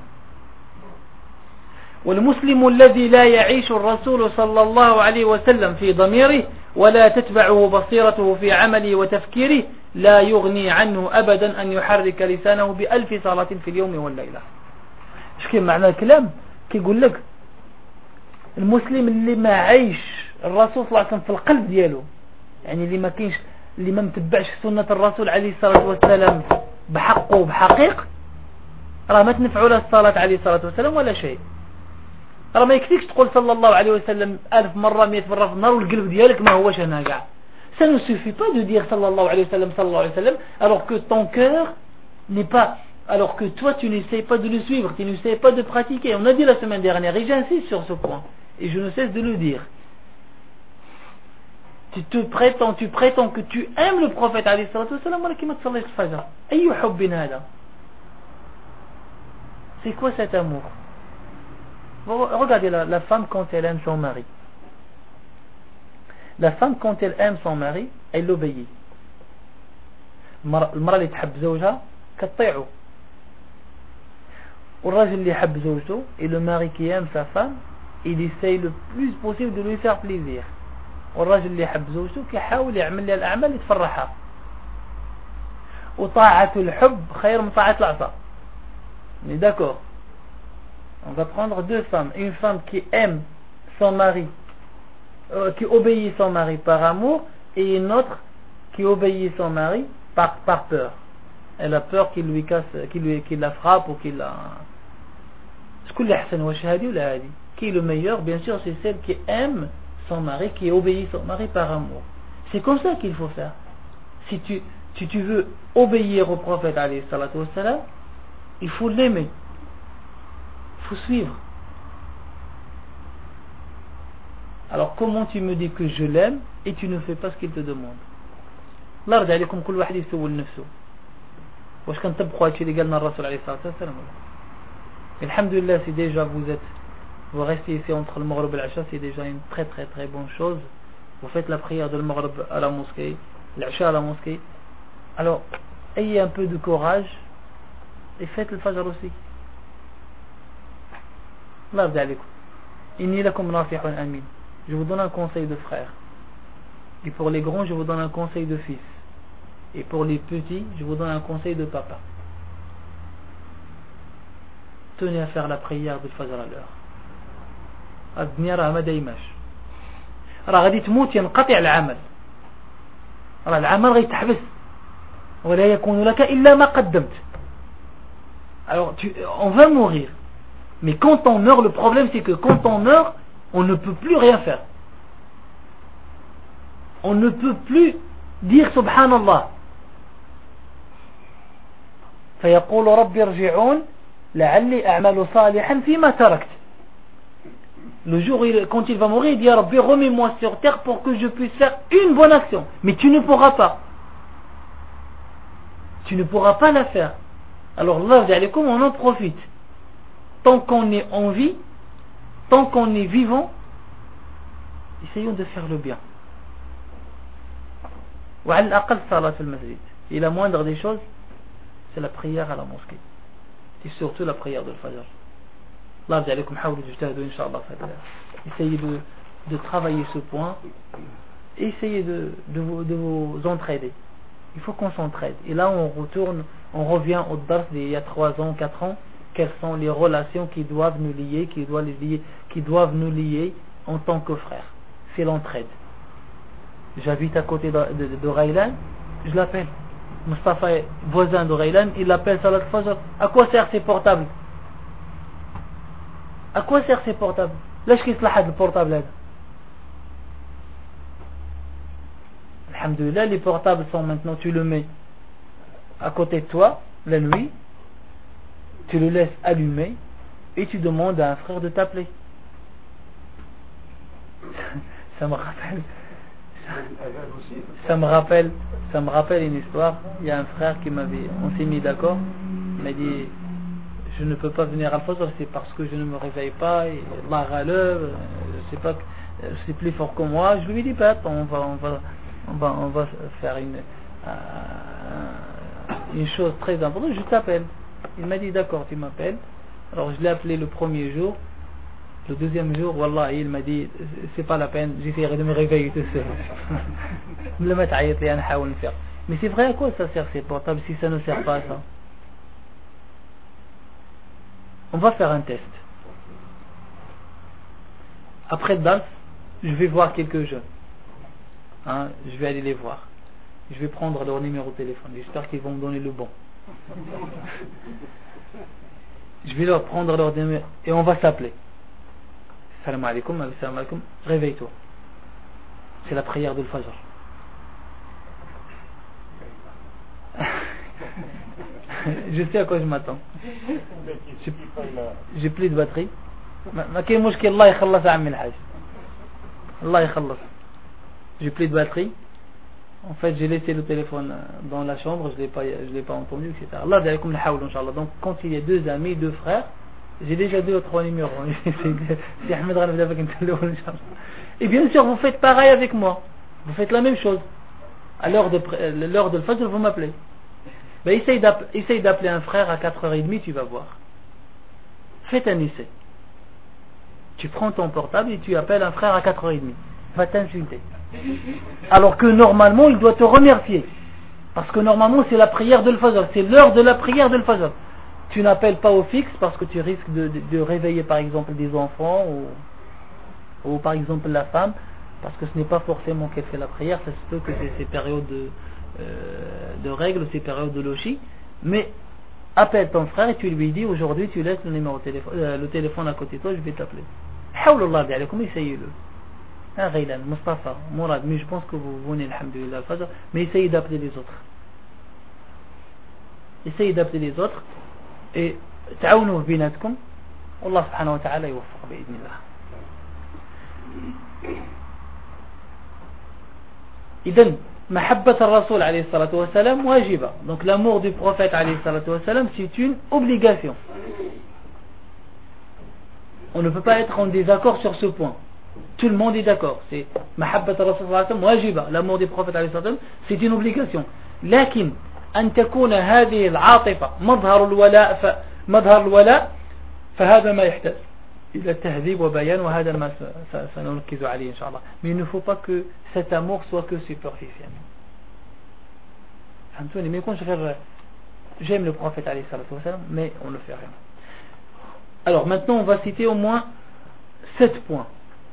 والمسلم الذي لا يعيش الرسول صلى الله عليه وسلم في ضميره ولا تتبعه بصيرته في عمله وتفكيره لا يغني عنه أبدا أن يحرك لسانه بألف صلاة في اليوم والليلة. ايش كيف معنى الكلام؟ كي يقول لك المسلم اللي ما عايش الرسول صلى الله عليه وسلم في القلب دياله، يعني اللي ما كاينش، اللي ما متبعش سنة الرسول عليه الصلاة والسلام بحقه وبحقيق، راه ما تنفعوا له الصلاة عليه الصلاة والسلام ولا شيء. راه ما يكفيكش تقول صلى الله عليه وسلم 1000 مرة 100 مرة في النهار والقلب ديالك ما هوش هنا كاع. Ça ne suffit pas de dire sallallahu alayhi wa sallam alors que ton cœur n'est pas, alors que toi tu n'essayes pas de le suivre, tu n'essayes pas de pratiquer. On a dit la semaine dernière et j'insiste sur ce point et je ne cesse de le dire. Tu prétends que tu aimes le prophète alayhi salatu wa sallam, ولكن ما تصليش الفجر. أي حب هذا؟ C'est quoi cet amour? Regardez la femme quand elle aime son mari. La femme quand elle aime son mari, elle l'obéit. المرأة اللي تحب زوجها كتطيعه. والرجل اللي يحب زوجته et le mari qui aime sa femme, il essaye le plus possible de lui faire plaisir. والرجل اللي يحب زوجته كيحاول يعمل لها الأعمال اللي تفرحها. وطاعة الحب خير من طاعة العصا. On est d'accord? On va prendre deux femmes. Une femme qui aime son mari, qui obéit son mari par amour, et une autre qui obéit son mari par peur. Elle a peur qu'il lui casse, qu'il la frappe ou qu'il la... Qui est le meilleur? Bien sûr, c'est celle qui aime son mari, qui obéit son mari par amour. C'est comme ça qu'il faut faire. Si tu veux obéir au prophète alayhi salatu wassalam, il faut l'aimer. Il faut suivre. Alors comment tu me dis que je l'aime et tu ne fais pas ce qu'il te demande? الله يرضى عليكم كل واحد يسول نفسه. واش كنطبقوا هادشي اللي قالنا الرسول عليه الصلاة والسلام؟ الحمد لله si déjà vous restez ici entre le Maghreb et l'Acha, c'est déjà une très très très bonne chose. Vous faites la prière de le Maghreb à la mosquée, l'Acha à la mosquée. Alors ayez un peu de courage et faites le Fajr aussi. الله يرضى عليكم. إني لكم ناصح أمين. Je vous donne un conseil de frère. Et pour les grands, je vous donne un conseil de fils. Et pour les petits, je vous donne un conseil de papa. Tenez à faire la prière de Fajr à l'heure. الدنيا راه ما دايماش. راه غادي تموت ينقطع العمل. راه العمل غيتحبس. ولا يكون لك إلا ما قدمت. Alors on va mourir. Mais quand on meurt, le problème c'est que quand on meurt, on ne peut plus rien faire. On ne peut plus dire Subhanallah. فيقول ربي ارجعون لعلي أعمل صالحا فيما تركت. Le jour quand il va mourir, il dit à Rabbi, remets-moi sur terre pour que je puisse faire une bonne action. Mais tu ne pourras pas. Tu ne pourras pas la faire. Alors là, on en profite. Tant qu'on est en vie, tant qu'on est vivant, essayons de faire le bien. وعلى الأقل صلاة في المسجد. Et la moindre des choses, c'est la prière à la mosquée. Et surtout la prière de Fajr. الله يرضى عليكم حاولوا تجتهدوا إن شاء الله في هذا. Essayez de travailler ce point. Essayez de vous entraider. Il faut qu'on s'entraide. Et là on revient au dars d'il y a 3 ans, 4 ans. Quelles sont les relations qui doivent nous lier, qui doivent nous lier en tant que frères. C'est l'entraide. J'habite à côté de Raylan, je l'appelle. Mustafa est voisin de Raylan, il l'appelle Salat Fajr. À quoi sert ces portables? À quoi sert ces portables? Là, je quitte le portable là. Alhamdulillah, les portables sont maintenant, tu le mets à côté de toi, la nuit, tu le laisses allumer, et tu demandes à un frère de t'appeler. Ça me rappelle une histoire. Il y a un frère qui on s'est mis d'accord, il m'a dit je ne peux pas venir à Al-Fajr, c'est parce que je ne me réveille pas, et Allah ghaleb, je sais pas, c'est plus fort que moi. Je lui ai dit pas, on va faire une chose très importante, je t'appelle. Il m'a dit d'accord, tu m'appelles. Alors je l'ai appelé le premier jour. Le deuxième jour, wallah, il m'a dit c'est pas la peine, j'essaierai de me réveiller tout seul. Mais c'est vrai, à quoi ça sert ces portables si ça ne sert pas à ça? On va faire un test. Après le dance, je vais voir quelques jeunes. Je vais aller les voir. Je vais prendre leur numéro de téléphone. J'espère qu'ils vont me donner le bon. Je vais leur prendre leur numéro et on va s'appeler. Salam alaikum, salam alaikum, réveille-toi. C'est la prière de l'Fajr. Je sais à quoi je m'attends. J'ai plus de batterie. ما كاين مشكل الله يخلص عمي الحاج. الله يخلص. J'ai plus de batterie. En fait, j'ai laissé le téléphone dans la chambre, je l'ai pas entendu, etc. Allah ya'lakum al-hawl inshallah. Donc quand il y a deux amis, deux frères, j'ai déjà 2 ou 3 numéros. C'est Ahmed Ranab avec un téléphone inshallah. Et bien sûr, vous faites pareil avec moi. Vous faites la même chose. À l'heure de Fajr, vous m'appelez. Ben, essaye d'appeler un frère à 4h30, tu vas voir. Faites un essai. Tu prends ton portable et tu appelles un frère à 4h30. Il va t'insulter. Alors que normalement, il doit te remercier. Parce que normalement, c'est la prière de l'Fajr. C'est l'heure de la prière de l'Fajr. Tu n'appelles pas au fixe parce que tu risques de réveiller par exemple des enfants ou par exemple la femme. Parce que ce n'est pas forcément qu'elle fait la prière. Ça se peut que c'est ces périodes de règles, ces périodes de lochi. Mais appelle ton frère et tu lui dis aujourd'hui tu laisses le téléphone à côté de toi, je vais t'appeler. Hawlallah bi'alaikum, essayez-le. Ghaylan, Mustafa, Mourad, mais je pense que vous venez, alhamdulillah, al-Fajr, mais essayez d'appeler les autres. Essayez d'appeler les autres et تعاونوا بيناتكم والله سبحانه وتعالى يوفق بإذن الله. إذن محبة الرسول عليه الصلاة والسلام واجبة. Donc l'amour du prophète عليه الصلاة والسلام c'est une obligation. On ne peut pas être en désaccord sur ce point. Tout le monde est d'accord. C'est محبة الرسول صلى الله عليه وسلم واجبة. L'amour du prophète عليه الصلاة والسلام c'est une obligation. لكن أن تكون هذه العاطفة مظهر الولاء فهذا ما يحتاج إلى تهذيب وبيان وهذا ما سنركز عليه إن شاء الله. Mais il ne faut pas que cet amour soit que superficiel. فهمتوني؟ mais quand j'aime le prophète عليه الصلاة والسلام mais on ne fait rien. Alors maintenant on va citer au moins 7 points.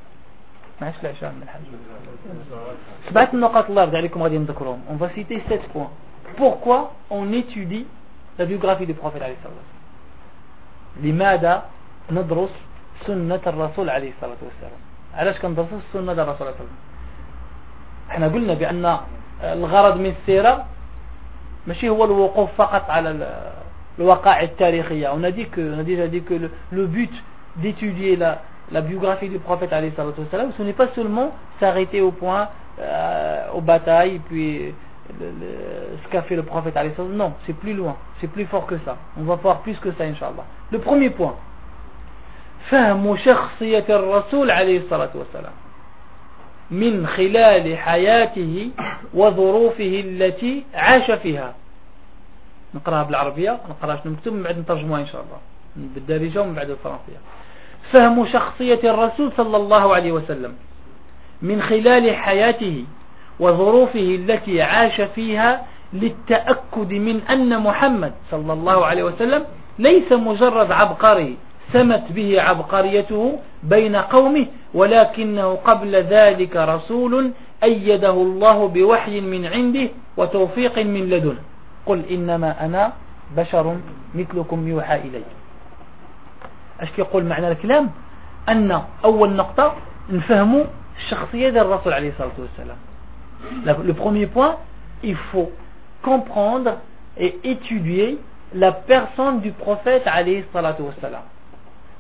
On va citer 7 points. Pourquoi on étudie la biographie du prophète عليه الصلاة والسلام؟ لماذا ندرس سنة الرسول عليه الصلاة والسلام؟ علاش كندرس سنة الرسول عليه الصلاة والسلام؟ احنا قلنا بأن الغرض من السيرة ماشي هو الوقوف فقط على الوقائع التاريخية. On a déjà dit que le but d'étudier la biographie du prophète عليه الصلاة والسلام, ce n'est pas seulement s'arrêter au point aux batailles puis ce qu'a fait le prophète عليه الصلاة والسلام. Non, c'est plus loin, c'est plus fort que ça. On va voir plus que ça Inch'Allah. Le premier point, فهم شخصية الرسول عليه الصلاة والسلام من خلال حياته وظروفه التي عاش فيها. نقراها بالعربية, نقراها شنو مكتوب من بعد نترجمها إن شاء الله بالدارجة ومن بعد الفرنسية. فهم شخصية الرسول صلى الله عليه وسلم من خلال حياته وظروفه التي عاش فيها للتأكد من أن محمد صلى الله عليه وسلم ليس مجرد عبقري سمت به عبقريته بين قومه ولكنه قبل ذلك رسول أيده الله بوحي من عنده وتوفيق من لدنه. قل إنما أنا بشر مثلكم يوحى إلي. اش كيقول معنى الكلام؟ أن أول نقطة نفهموا الشخصية ديال الرسول عليه الصلاة والسلام. Le premier point, il faut comprendre et étudier la personne du prophète alayhi salatu wassalam.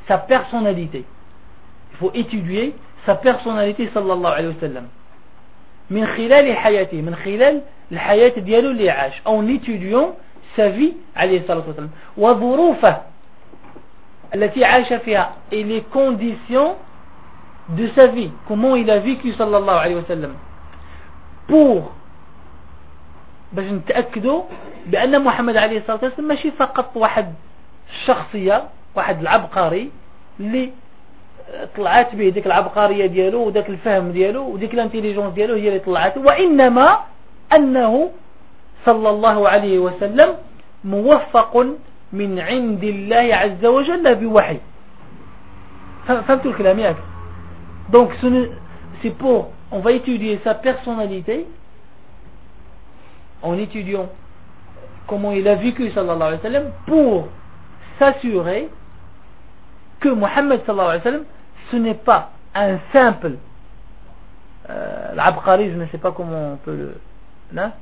sa personnalité. Il faut étudier sa personnalité sallallahu alayhi wa sallam. من خلال حياته من خلال الحياة ديالو اللي عاش en étudiant sa vie عليه الصلاة والسلام وظروفه التي عاش فيها et les conditions de sa vie, comment il a vécu sallallahu alayhi wa sallam, pour باش نتأكدوا بأن محمد عليه الصلاة والسلام ماشي فقط واحد الشخصية واحد العبقري اللي طلعت به ديك العبقرية ديالو وداك الفهم ديالو وديك الانتيليجونس ديالو هي اللي طلعت، وإنما أنه صلى الله عليه وسلم موفق من عند الله عز وجل بوحي. فهمتوا الكلام ياك؟ Donc c'est pour, on va étudier sa personnalité en étudiant comment il a vécu sallallahu alayhi wa sallam pour s'assurer que Muhammad sallallahu alayhi wa sallam ce n'est pas un simple l'abqari, je ne sais pas comment on peut le là,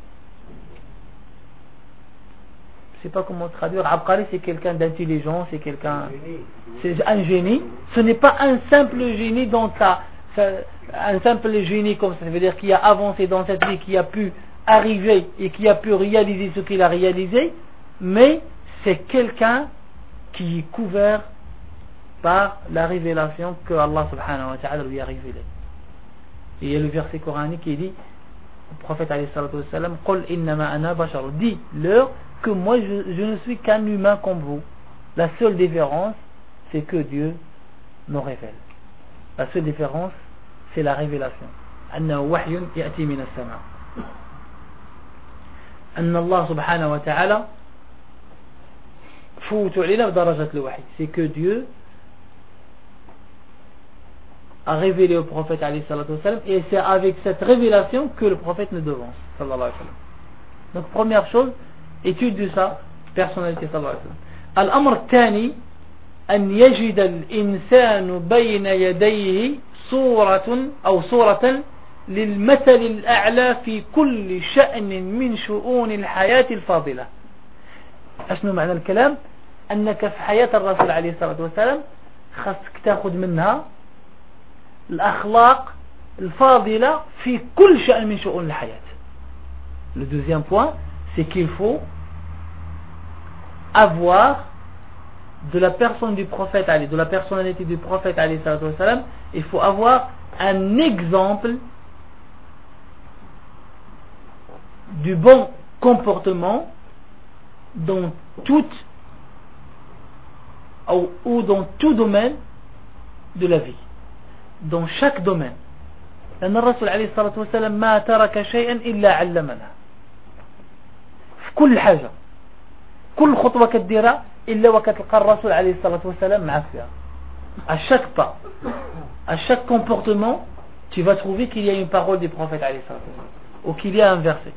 je ne sais pas comment traduire. Abqari, c'est quelqu'un d'intelligent, c'est quelqu'un, c'est un génie. Ce n'est pas un simple génie dans un simple génie comme ça veut dire qui a avancé dans cette vie, qui a pu arriver et qui a pu réaliser ce qu'il a réalisé, mais c'est quelqu'un qui est couvert par la révélation que Allah subhanahu wa ta'ala lui a révélée. Et il y a le verset coranique qui dit, le prophète alayhi salatu wa sallam, Qul innama ana bashar, dis-leur que moi je ne suis qu'un humain comme vous. La seule différence c'est que Dieu nous révèle. La seule différence c'est la révélation. Annahu wahyun ya'ti min as-sama'. Anna Allah subhanahu wa ta'ala foutu alayna darajat al-wahy. C'est que Dieu a révélé au prophète alayhi salatu wa sallam, et c'est avec cette révélation que le prophète nous devance sallallahu alayhi wa sallam. Donc première chose, étude de sa personnalité sallallahu alayhi wa sallam. الأمر الثاني أن يجد الإنسان بين يديه صورة للمثل الأعلى في كل شأن من شؤون الحياة الفاضلة. أشنو معنى الكلام؟ أنك في حياة الرسول عليه الصلاة والسلام خاصك تأخذ منها الأخلاق الفاضلة في كل شأن من شؤون الحياة. Le deuxième point, c'est qu'il faut avoir de la personne du prophète, de la personnalité du prophète, il faut avoir un exemple du bon comportement dans ou dans tout domaine de la vie, dans chaque domaine. لأن الرسول عليه الصلاة والسلام ما ترك شيئا إلا علمنا في كل حاجة، كل خطوة كديرها إلا وكتلقى الرسول عليه الصلاة والسلام معك فيها. À chaque pas, à chaque comportement, tu vas trouver qu'il y a une parole du prophète عليه الصلاة والسلام ou qu'il y a un verset.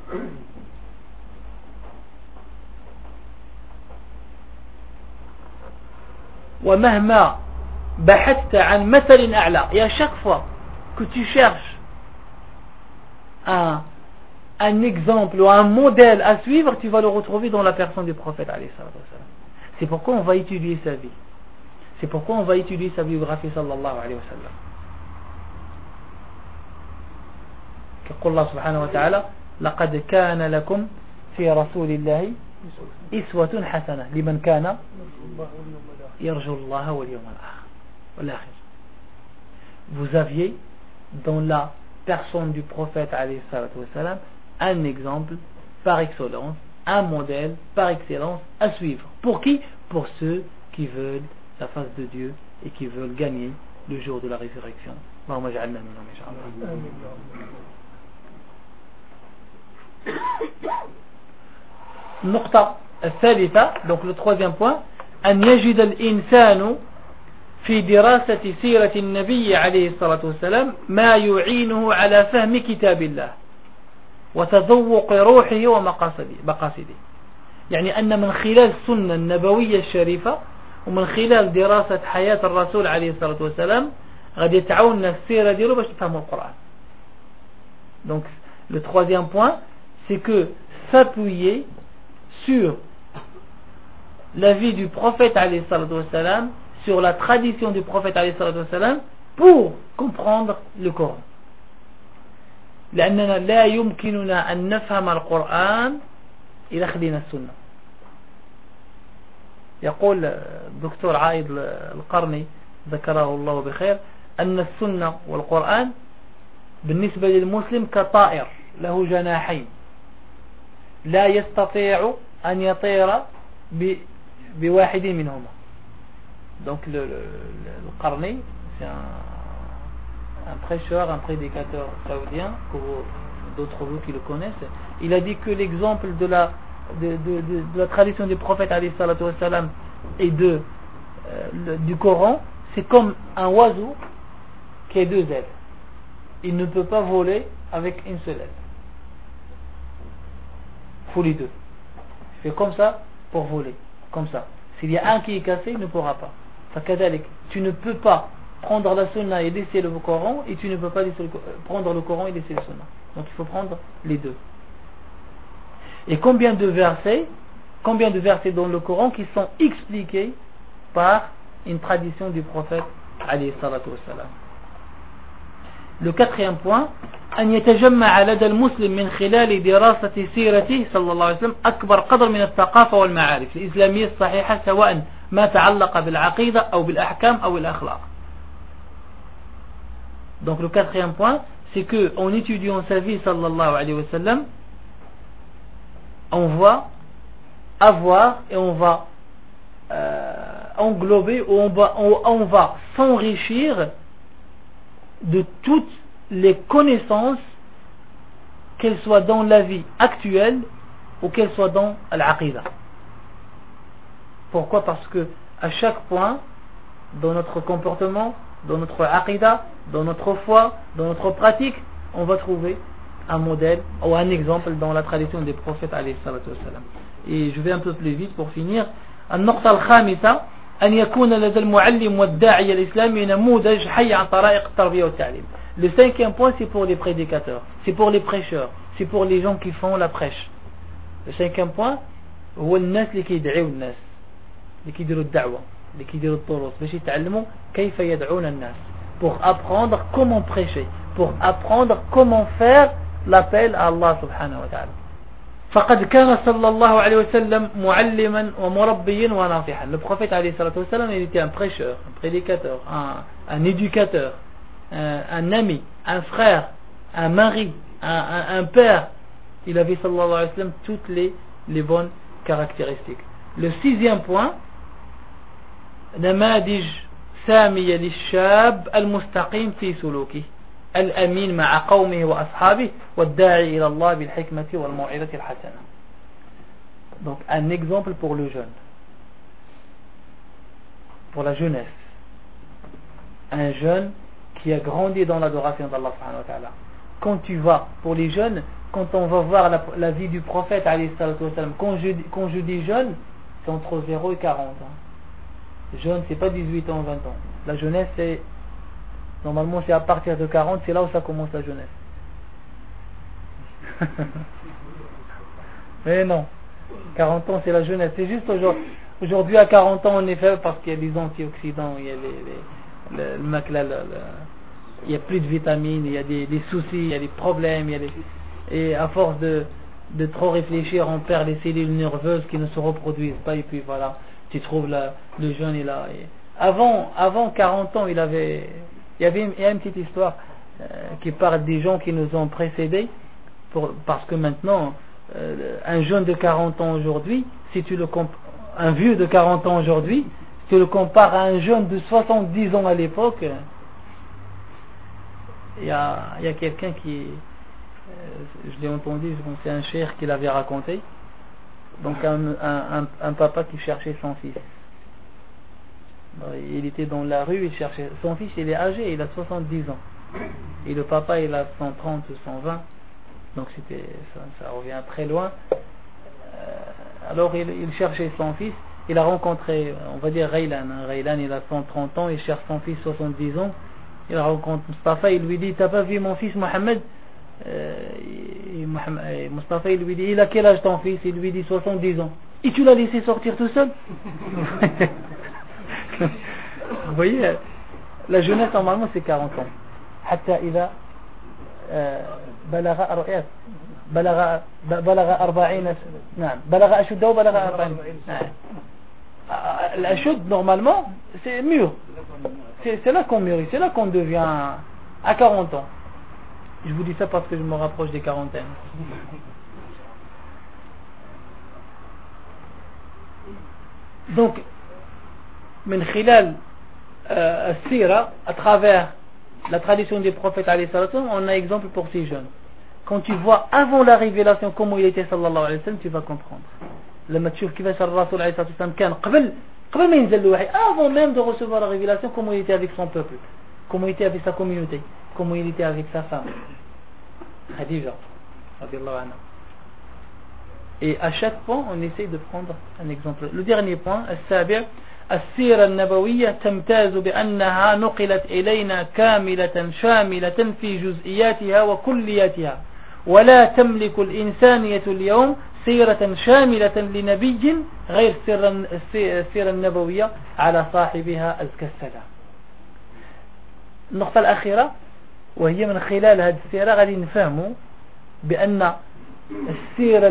ومهما بحثت عن مثل أعلى, et à chaque fois que tu cherches un exemple ou un modèle à suivre, tu vas le retrouver dans la personne du prophète alayhi salatu wassalam. C'est pourquoi on va étudier sa vie, c'est pourquoi on va étudier sa biographie sallallahu alayhi wa sallam. كقول الله سبحانه وتعالى لقد كان لكم في رسول الله إسوة حسنة لمن كان يرجو الله واليوم الآخر. Vous aviez dans la personne du prophète alayhi salatu wassalam un exemple par excellence, un modèle par excellence à suivre. Pour qui? Pour ceux qui veulent la face de Dieu et qui veulent gagner le jour de la résurrection. اللهم اجعلنا منهم إن شاء الله. النقطة الثالثة, donc le troisième point, أن يجد الإنسان في دراسة سيرة النبي عليه الصلاة والسلام ما يعينه على فهم كتاب الله وتذوق روحه ومقاصده. يعني أن من خلال السنة النبوية الشريفة ومن خلال دراسة حياة الرسول عليه الصلاة والسلام غادي تعاوننا السيرة ديالو باش نفهموا القرآن. Donc le troisième point, c'est que s'appuyer sur la vie du prophète alayhi salatu wassalam sur la tradition du prophète alayhi salatu wassalam pour comprendre le Coran. لأننا لا يمكننا أن نفهم القرآن إذا خلينا السنة. يقول الدكتور عايد القرني ذكره الله بخير أن السنة والقرآن بالنسبة للمسلم كطائر له جناحين لا يستطيع أن يطير بواحد منهما. Donc le Qarni, c'est un prêcheur, un prédicateur saoudien, d'autres vous qui le connaissent. Il a dit que l'exemple de la tradition du prophète alayhi salatu wassalam et du Coran, c'est comme un oiseau qui a deux ailes. Il ne peut pas voler avec une seule aile. Il faut les deux. Il fait comme ça pour voler, comme ça. S'il y a un qui est cassé, il ne pourra pas. Tu ne peux pas prendre la sunna et laisser le Coran, et tu ne peux pas prendre le Coran et laisser le sunna. Donc il faut prendre les deux. Et combien de versets dans le Coran qui sont expliqués par une tradition du prophète alayhi salatu wassalam. Le quatrième point, أن يتجمع لدى المسلم من خلال دراسة سيرته صلى الله عليه وسلم أكبر قدر من الثقافة والمعارف الإسلامية الصحيحة سواء ما تعلق بالعقيدة أو بالأحكام أو الأخلاق. Donc le quatrième point, c'est que en étudiant sa vie sallallahu alayhi wa sallam, on va avoir et on va englober ou on va s'enrichir de toutes les connaissances, qu'elles soient dans la vie actuelle ou qu'elles soient dans l'aqidah. Pourquoi? Parce que à chaque point, dans notre comportement, dans notre aqidah, dans notre foi, dans notre pratique, on va trouver un modèle ou un exemple dans la tradition des prophètes alayhi salatu wassalam. Et je vais un peu plus vite pour finir. النقطة الخامسة أن يكون لدى المعلم والداعية الإسلامي نموذج حي عن طرائق التربية والتعليم. Le cinquième point, c'est pour les prédicateurs, c'est pour les prêcheurs, c'est pour les gens qui font la prêche. Le cinquième point, هو الناس اللي كيدعوا الناس اللي كيديروا الدعوة اللي كيديروا الطرق باش يتعلموا كيف يدعون الناس, pour apprendre comment prêcher, pour apprendre comment faire l'appel à Allah subhanahu wa ta'ala. فقد كان صلى الله عليه وسلم معلما ومربيا وناصحا. Le prophète alayhi salatu wassalam, il était un prêcheur, un prédicateur, un éducateur, un ami, un frère, un mari, un père. Il avait sallallahu alayhi wa sallam toutes les bonnes caractéristiques. Le sixième point, نماذج سامية للشاب المستقيم في سلوكه الأمين مع قومه وأصحابه والداعي إلى الله بالحكمة والموعظة الحسنة. Donc un exemple pour le jeune, pour la jeunesse, un jeune qui a grandi dans l'adoration d'Allah subhanahu wa ta'ala. Quand tu vas, pour les jeunes, quand on va voir la vie du prophète alayhi salatu wassalam, quand je dis jeune, c'est entre 0 et 40 ans. Jeune, c'est pas 18 ans, 20 ans. La jeunesse, c'est normalement c'est à partir de 40, c'est là où ça commence la jeunesse. Mais non, 40 ans c'est la jeunesse. C'est juste aujourd'hui à 40 ans on est faible parce qu'il y a des antioxydants, il y a il y a plus de vitamines, il y a des soucis, il y a des problèmes, et à force de trop réfléchir, on perd les cellules nerveuses qui ne se reproduisent pas, et puis voilà, tu trouves le jeune est là. Avant 40 ans, il y a une petite histoire qui parle des gens qui nous ont précédés, parce que maintenant, un jeune de 40 ans aujourd'hui, un vieux de 40 ans aujourd'hui, si tu le compares à un jeune de 70 ans à l'époque, il y a quelqu'un qui, je l'ai entendu, je pense que c'est un cheikh qui l'avait raconté, donc un papa qui cherchait son fils. Il était dans la rue, il cherchait son fils, il est âgé, il a 70 ans, et le papa il a 130 ou 120, donc ça revient très loin. Alors il cherchait son fils, il a rencontré, on va dire Raylan, il a 130 ans, il cherche son fils 70 ans, il rencontre Mustafa, il lui dit t'as pas vu mon fils Mohamed? Mustafa il lui dit il a quel âge ton fils? Il lui dit 70 ans. Et tu l'as laissé sortir tout seul? Vous voyez, la jeunesse normalement c'est 40 ans. حتى إذا بلغ 40 نعم بلغ أشده وبلغ 40 نعم. L'ashud normalement c'est mûr, c'est là qu'on mûrit, c'est là qu'on devient à 40 ans. Je vous dis ça parce que je me rapproche des quarantaines. Donc من خلال السيرة, à travers la tradition des prophètes alayhi sallam, on a exemple pour ces jeunes. Quand tu vois avant la révélation comment il était sallallahu alayhi wa sallam, tu vas comprendre. لما تشوف كيفاش الرسول عليه الصلاة والسلام كان قبل ما ينزل الوحي, avant même de recevoir la révélation, comment il était avec son peuple, comment il était avec sa communauté, comment il était avec sa femme Khadija radiyallahu anha. Et à chaque point on essaye de prendre un exemple. Le dernier point, السابع, السيرة النبوية تمتاز بأنها نقلت إلينا كاملة شاملة في جزئياتها وكلياتها, ولا تملك الإنسانية اليوم سيرة شاملة لنبي غير السيرة النبوية على صاحبها أزكى السلام. النقطة الأخيرة, وهي من خلال هذه السيرة غادي نفهموا بأن السيرة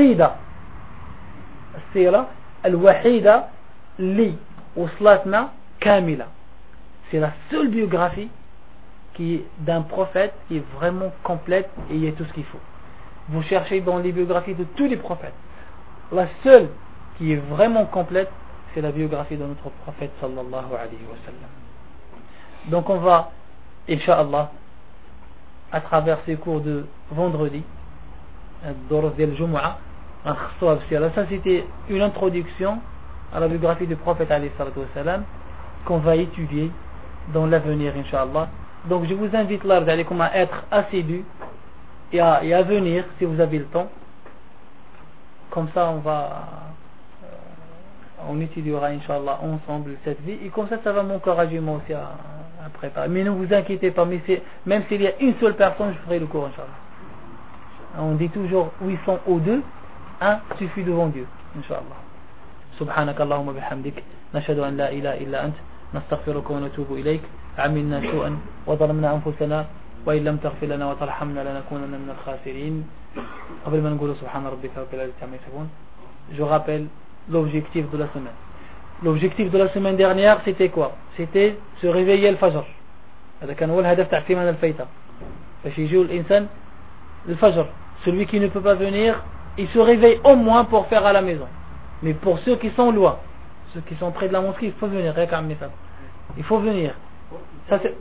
الوحيدة اللي وصلتنا كاملة, c'est la seule biographie d'un prophète qui est vraiment complète et il y a tout ce qu'il faut. Vous cherchez dans les biographies de tous les prophètes, la seule qui est vraiment complète, c'est la biographie de notre prophète sallallahu alayhi wa sallam. Donc on va, Inch'Allah, à travers ces cours de vendredi, ça c'était une introduction à la biographie du prophète alayhi salatu wa sallam qu'on va étudier dans l'avenir, Inch'Allah. Donc je vous invite là à être assidus et à venir si vous avez le temps. Comme ça on étudiera Inch'Allah ensemble cette vie, et comme ça va m'encourager moi aussi à préparer. Mais ne vous inquiétez pas, même s'il y a une seule personne, je ferai le cours Inch'Allah. On dit toujours 800 ou 2, un suffit devant Dieu, Inch'Allah. سبحانك اللهم بحمدك نشهد أن لا إله إلا أنت نستغفرك ونتوب إليك. عملنا سوءا وظلمنا أنفسنا وإن لم تغفر لنا وترحمنا لنكونن من الخاسرين. قبل ما نقول سبحان ربك رب العزة عما يصفون, je rappelle l'objectif de la semaine. L'objectif de la semaine dernière c'était quoi? C'était se réveiller le fajr. هذا كان هو الهدف تاع السيمانة الفايتة. باش يجيو الإنسان الفجر. Celui qui ne peut pas venir, il se réveille au moins pour faire à la maison. Mais pour ceux qui sont loin, ceux qui sont près de la mosquée, il faut venir. Il faut venir. Ça, c'est...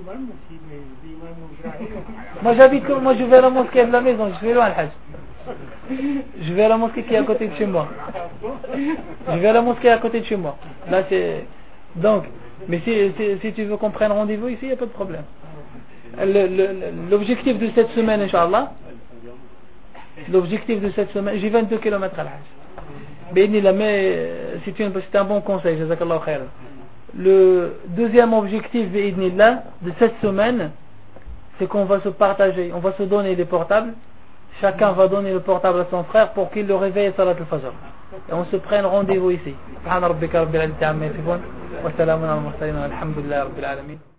Moi je vais à la mosquée de la maison, je vais loin al-Hajj. Je vais à la mosquée qui est à côté de chez moi. Là c'est... Donc, mais si tu veux qu'on prenne rendez-vous ici, il n'y a pas de problème. L'objectif de cette semaine, Inch'Allah, j'ai 22 km à l'Hajj. Mais c'est un bon conseil, jazakallahu khairan. Le deuxième objectif de cette semaine, c'est qu'on va se partager, on va se donner des portables. Chacun va donner le portable à son frère pour qu'il le réveille à Salat al-Fajr. Et on se prenne rendez-vous ici. Subhana rabbika rabbil izzati amma yasifun wa salamun ala al-mursalin walhamdulillahi rabbil alamin.